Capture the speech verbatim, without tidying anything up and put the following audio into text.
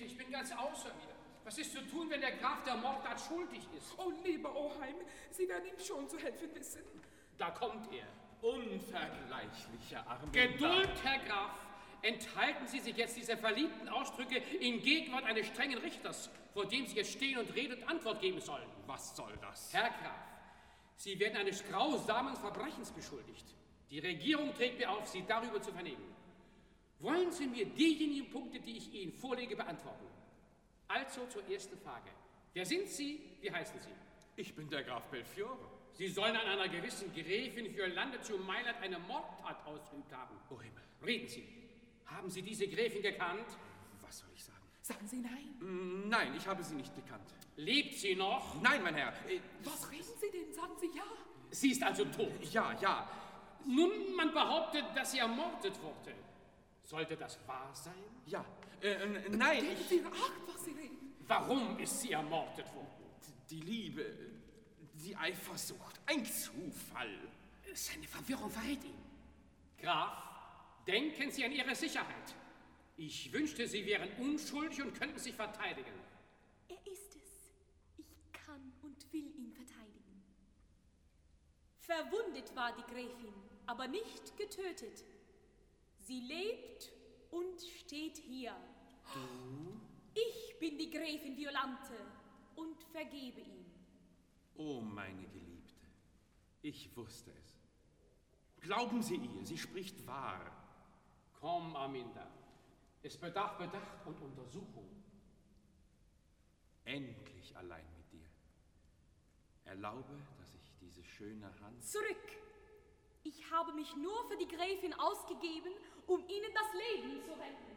Sie, ich bin ganz außer mir. Was ist zu tun, wenn der Graf der Mordtat schuldig ist? Oh, lieber Oheim, Sie werden ihm schon zu helfen wissen. Da kommt er. Unvergleichlicher Armin. Geduld, Herr Graf. Enthalten Sie sich jetzt dieser verliebten Ausdrücke in Gegenwart eines strengen Richters, vor dem Sie jetzt stehen und Rede und Antwort geben sollen. Was soll das? Herr Graf, Sie werden eines grausamen Verbrechens beschuldigt. Die Regierung trägt mir auf, Sie darüber zu vernehmen. Wollen Sie mir diejenigen Punkte, die ich Ihnen vorlege, beantworten? Also zur ersten Frage. Wer sind Sie? Wie heißen Sie? Ich bin der Graf Belfiore. Sie sollen an einer gewissen Gräfin für Lande zu Mailand eine Mordtat ausgeübt haben. O Himmel. Reden Sie. Haben Sie diese Gräfin gekannt? Was soll ich sagen? Sagen Sie nein. Mm, Nein, ich habe sie nicht gekannt. Lebt sie noch? Nein, mein Herr. Äh, Was reden Sie denn? Sagen Sie ja. Sie ist also tot. Ja, ja. Nun, man behauptet, dass sie ermordet wurde. Sollte das wahr sein? Ja. Äh, äh, nein, Geben ich... Sie Ihre Acht, was Sie reden. Warum ist sie ermordet worden? Die Liebe, die Eifersucht, ein Zufall. Seine Verwirrung verrät ihn. Graf, denken Sie an Ihre Sicherheit. Ich wünschte, Sie wären unschuldig und könnten sich verteidigen. Er ist es. Ich kann und will ihn verteidigen. Verwundet war die Gräfin, aber nicht getötet. Sie lebt und steht hier. Du? Ich bin die Gräfin Violante und vergebe ihm. Oh, meine Geliebte, ich wusste es. Glauben Sie ihr, sie spricht wahr. Komm, Aminta. Es bedarf Bedacht und Untersuchung. Endlich allein mit dir. Erlaube, dass ich diese schöne Hand... Zurück! Ich habe mich nur für die Gräfin ausgegeben, um Ihnen das Leben zu retten.